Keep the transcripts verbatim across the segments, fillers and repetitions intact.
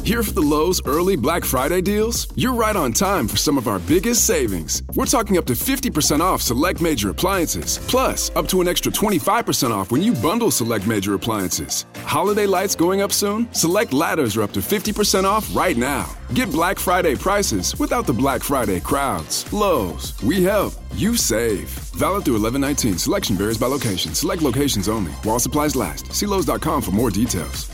Here for the Lowe's early Black Friday deals? You're right on time for some of our biggest savings. We're talking up to fifty percent off select major appliances, plus up to an extra twenty-five percent off when you bundle select major appliances. Holiday lights going up soon? Select ladders are up to fifty percent off right now. Get Black Friday prices without the Black Friday crowds. Lowe's, we help, you save. Valid through eleven nineteen. Selection varies by location. Select locations only. While supplies last. See Lowe's dot com for more details.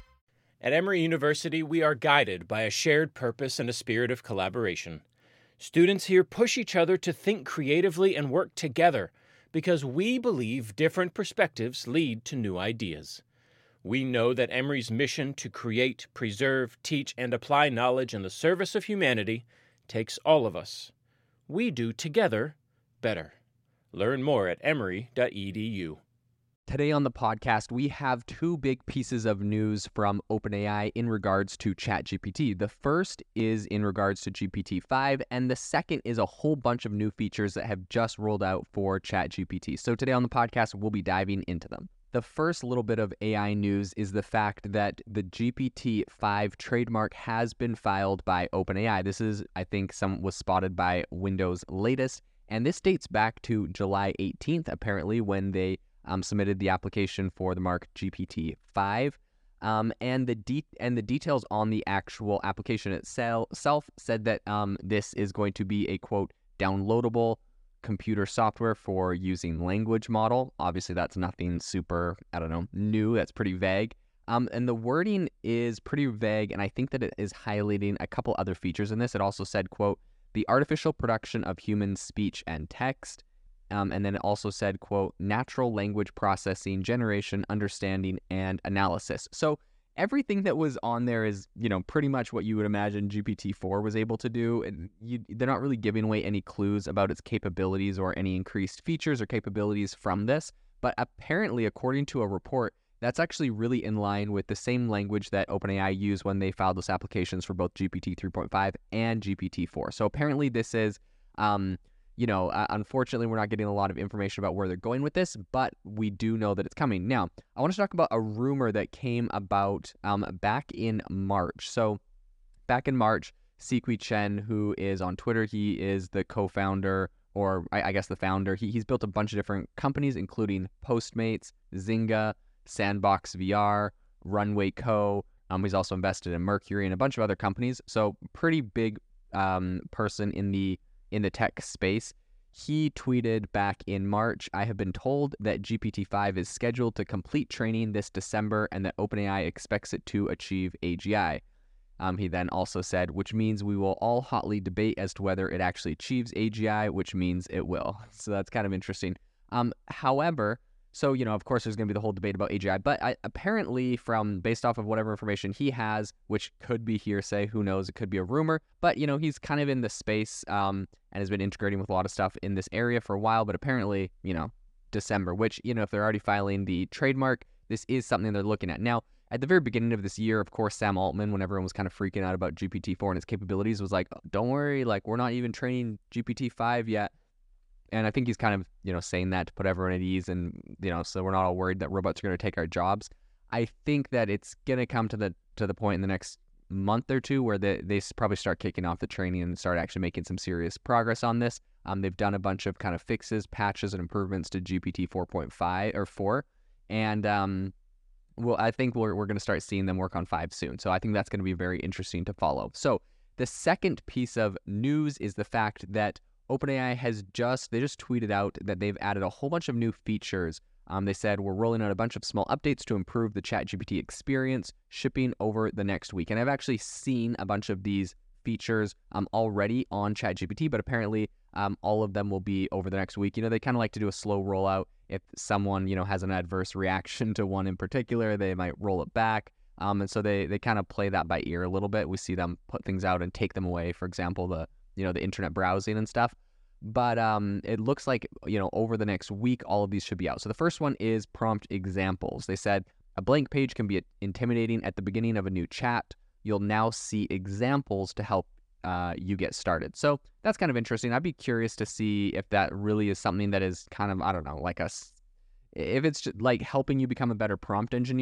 At Emory University, we are guided by a shared purpose and a spirit of collaboration. Students here push each other to think creatively and work together because we believe different perspectives lead to new ideas. We know that Emory's mission to create, preserve, teach, and apply knowledge in the service of humanity takes all of us. We do together better. Learn more at emory dot e d u. Today on the podcast, we have two big pieces of news from OpenAI in regards to ChatGPT. The first is in regards to G P T five, and the second is a whole bunch of new features that have just rolled out for ChatGPT. So today on the podcast, we'll be diving into them. The first little bit of A I news is the fact that the G P T five trademark has been filed by OpenAI. This is, I think, some was spotted by Windows Latest, and this dates back to July eighteenth, apparently, when they Um, submitted the application for the mark G P T five, um, and the de- and the details on the actual application itself said that um, this is going to be a, quote, downloadable computer software for using language model. Obviously, that's nothing super, I don't know, new. That's pretty vague. Um, and the wording is pretty vague, and I think that it is highlighting a couple other features in this. It also said, quote, the artificial production of human speech and text. Um, and then it also said, quote, natural language processing, generation, understanding, and analysis. So everything that was on there is, you know, pretty much what you would imagine G P T four was able to do. And you, they're not really giving away any clues about its capabilities or any increased features or capabilities from this. But apparently, according to a report, that's actually really in line with the same language that OpenAI used when they filed those applications for both G P T three point five and G P T four. So apparently this is... Um, You know, uh, unfortunately, we're not getting a lot of information about where they're going with this, but we do know that it's coming. Now, I want to talk about a rumor that came about um, back in March. So back in March, Siqi Chen, who is on Twitter, he is the co-founder, or I, I guess the founder. He, he's built a bunch of different companies, including Postmates, Zynga, Sandbox V R, Runway Co. Um, he's also invested in Mercury and a bunch of other companies. So pretty big um, person in the in the tech space. He tweeted back in March, I have been told that G P T five is scheduled to complete training this December and that OpenAI expects it to achieve A G I. Um, he then also said, which means we will all hotly debate as to whether it actually achieves A G I, which means it will. So that's kind of interesting. Um, however, so, you know, of course, there's going to be the whole debate about A G I, but I, apparently from, based off of whatever information he has, which could be hearsay, who knows, it could be a rumor, but, you know, he's kind of in the space um, and has been integrating with a lot of stuff in this area for a while, but apparently, you know, December, which, you know, if they're already filing the trademark, this is something they're looking at. Now, at the very beginning of this year, of course, Sam Altman, when everyone was kind of freaking out about G P T four and its capabilities, was like, don't worry, like, we're not even training G P T five yet. And I think he's kind of, you know, saying that to put everyone at ease and, you know, so we're not all worried that robots are going to take our jobs. I think that it's going to come to the to the point in the next month or two where they, they probably start kicking off the training and start actually making some serious progress on this. Um, they've done a bunch of kind of fixes, patches, and improvements to G P T four point five or four. And, um, well, I think we're, we're going to start seeing them work on five soon. So I think that's going to be very interesting to follow. So the second piece of news is the fact that OpenAI has just, they just tweeted out that they've added a whole bunch of new features. Um, they said, we're rolling out a bunch of small updates to improve the ChatGPT experience, shipping over the next week. And I've actually seen a bunch of these features um, already on ChatGPT, but apparently um, all of them will be over the next week. You know, they kind of like to do a slow rollout. If someone, you know, has an adverse reaction to one in particular, they might roll it back. Um, and so they, they kind of play that by ear a little bit. We see them put things out and take them away. For example, the you know, the internet browsing and stuff. But um, it looks like, you know, over the next week, all of these should be out. So the first one is prompt examples. They said a blank page can be intimidating at the beginning of a new chat. You'll now see examples to help uh, you get started. So that's kind of interesting. I'd be curious to see if that really is something that is kind of, I don't know, like a, if it's just like helping you become a better prompt engineer.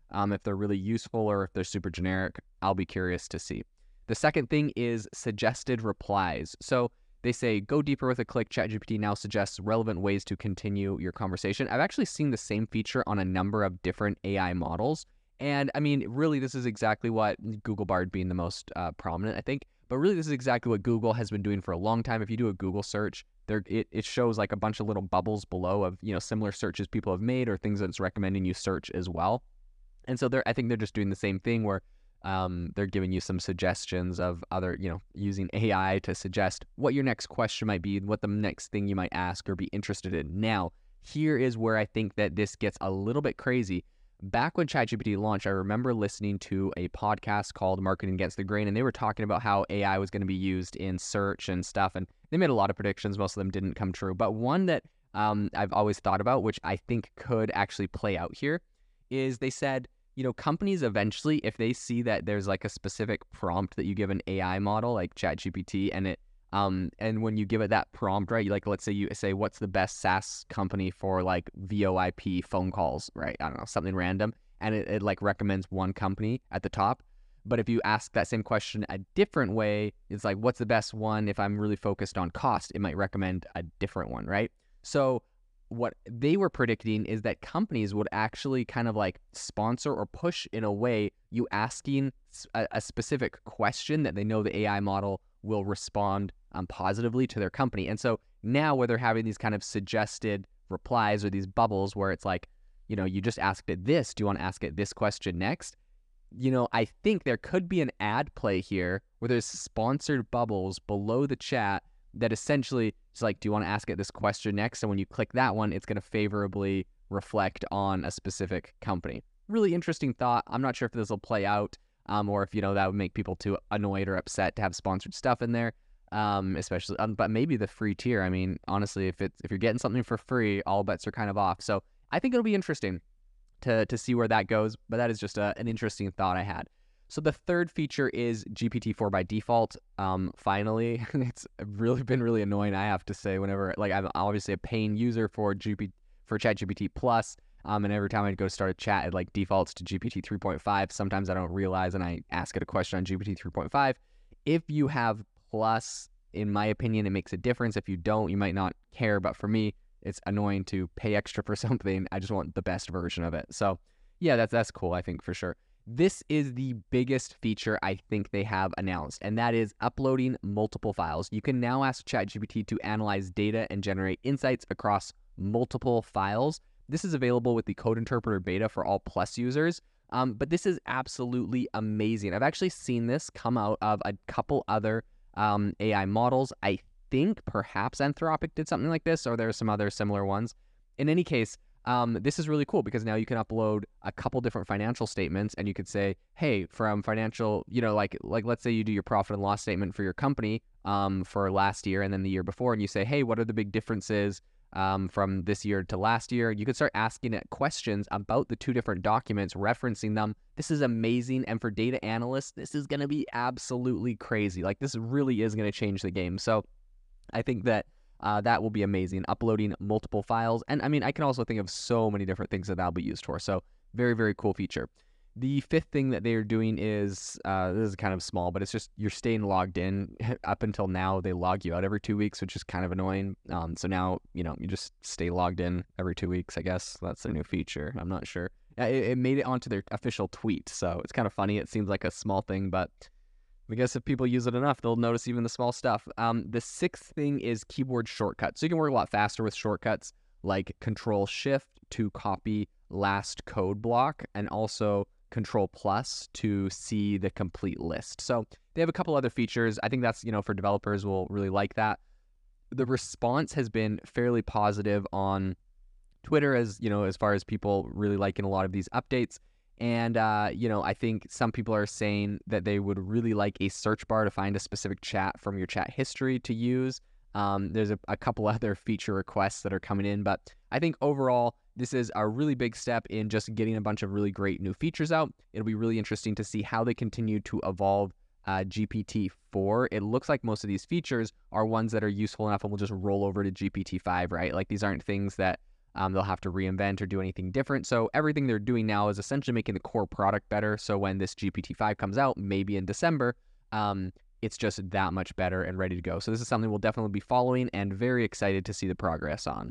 Um, if they're really useful or if they're super generic, I'll be curious to see. The second thing is suggested replies. So they say, go deeper with a click. ChatGPT now suggests relevant ways to continue your conversation. I've actually seen the same feature on a number of different A I models. And I mean, really, this is exactly what Google Bard being the most uh, prominent, I think. But really, this is exactly what Google has been doing for a long time. If you do a Google search, there it, it shows like a bunch of little bubbles below of, you know, similar searches people have made or things that it's recommending you search as well. And so they're, I think they're just doing the same thing where um, they're giving you some suggestions of other, you know, using A I to suggest what your next question might be, what the next thing you might ask or be interested in. Now, here is where I think that this gets a little bit crazy. Back when ChatGPT launched, I remember listening to a podcast called Marketing Against the Grain, and they were talking about how A I was going to be used in search and stuff, and they made a lot of predictions. Most of them didn't come true, but one that um, I've always thought about, which I think could actually play out here, is they said, you know, companies eventually, if they see that there's like a specific prompt that you give an A I model like ChatGPT, and it Um, and when you give it that prompt, right, like let's say you say, what's the best SaaS company for like V O I P phone calls, right? I don't know, something random. And it, it like recommends one company at the top. But if you ask that same question a different way, it's like, what's the best one? If I'm really focused on cost, it might recommend a different one, right? So what they were predicting is that companies would actually kind of like sponsor or push in a way you asking a, a specific question that they know the A I model will respond um, positively to their company. And so now where they're having these kind of suggested replies or these bubbles where it's like, you know, you just asked it this, do you want to ask it this question next? You know, I think there could be an ad play here where there's sponsored bubbles below the chat that essentially is like, do you want to ask it this question next? And when you click that one, it's going to favorably reflect on a specific company. Really interesting thought. I'm not sure if this will play out. Um, or if, you know, that would make people too annoyed or upset to have sponsored stuff in there, um, especially, um, but maybe the free tier. I mean, honestly, if it's, if you're getting something for free, all bets are kind of off. So I think it'll be interesting to to see where that goes, but that is just a, an interesting thought I had. So the third feature is G P T four by default. Um, finally, it's really been really annoying, I have to say, whenever, like, I'm obviously a paying user for G P T, for ChatGPT Plus. Um, and every time I go start a chat, it like defaults to G P T three point five. Sometimes I don't realize and I ask it a question on G P T three point five. If you have Plus, in my opinion, it makes a difference. If you don't, you might not care. But for me, it's annoying to pay extra for something. I just want the best version of it. So yeah, that's, that's cool, I think, for sure. This is the biggest feature I think they have announced, and that is uploading multiple files. You can now ask ChatGPT to analyze data and generate insights across multiple files. This is available with the Code Interpreter beta for all Plus users, um, but this is absolutely amazing. I've actually seen this come out of a couple other um, A I models. I think perhaps Anthropic did something like this, or there are some other similar ones. In any case, um, this is really cool because now you can upload a couple different financial statements, and you could say, hey, from financial, you know, like, like let's say you do your profit and loss statement for your company um, for last year and then the year before, and you say, hey, what are the big differences Um, from this year to last year? You could start asking it questions about the two different documents, referencing them. This is amazing. And for data analysts, this is going to be absolutely crazy. Like, this really is going to change the game. So I think that uh, that will be amazing, uploading multiple files. And I mean, I can also think of so many different things that that'll be used for. So very, very cool feature. The fifth thing that they're doing is, uh, this is kind of small, but it's just you're staying logged in. Up until now, they log you out every two weeks, which is kind of annoying. Um, so now, you know, you just stay logged in every two weeks, I guess. That's a new feature. I'm not sure. It, it made it onto their official tweet, so it's kind of funny. It seems like a small thing, but I guess if people use it enough, they'll notice even the small stuff. Um, the sixth thing is keyboard shortcuts. So you can work a lot faster with shortcuts like Control-Shift to copy last code block, and also Control plus to see the complete list. So they have a couple other features. I think that's, you know, for developers will really like that. The response has been fairly positive on Twitter, as, you know, as far as people really liking a lot of these updates. And, uh, you know, I think some people are saying that they would really like a search bar to find a specific chat from your chat history to use. Um, there's a, a couple other feature requests that are coming in, but I think overall, this is a really big step in just getting a bunch of really great new features out. It'll be really interesting to see how they continue to evolve uh, G P T four. It looks like most of these features are ones that are useful enough and will just roll over to G P T five, right? Like, these aren't things that um, they'll have to reinvent or do anything different. So everything they're doing now is essentially making the core product better. So when this G P T five comes out, maybe in December, um, it's just that much better and ready to go. So this is something we'll definitely be following and very excited to see the progress on.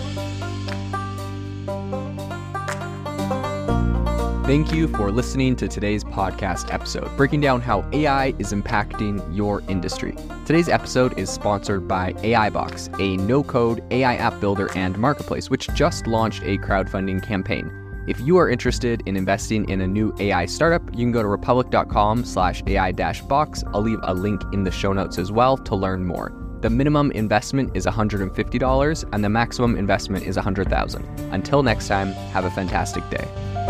Thank you for listening to today's podcast episode, breaking down how A I is impacting your industry. Today's episode is sponsored by AIbox, a no-code A I app builder and marketplace, which just launched a crowdfunding campaign. If you are interested in investing in a new A I startup, you can go to republic.com slash AI dash box. I'll leave a link in the show notes as well to learn more. The minimum investment is one hundred fifty dollars and the maximum investment is one hundred thousand dollars. Until next time, have a fantastic day.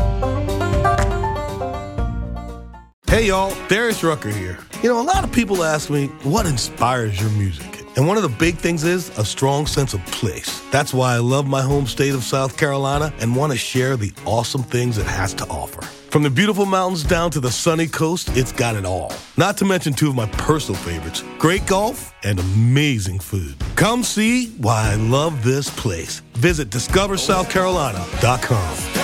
Hey y'all, Darius Rucker here. You know, a lot of people ask me, what inspires your music? And one of the big things is a strong sense of place. That's why I love my home state of South Carolina and want to share the awesome things it has to offer. From the beautiful mountains down to the sunny coast, it's got it all. Not to mention two of my personal favorites, great golf and amazing food. Come see why I love this place. Visit discover south carolina dot com.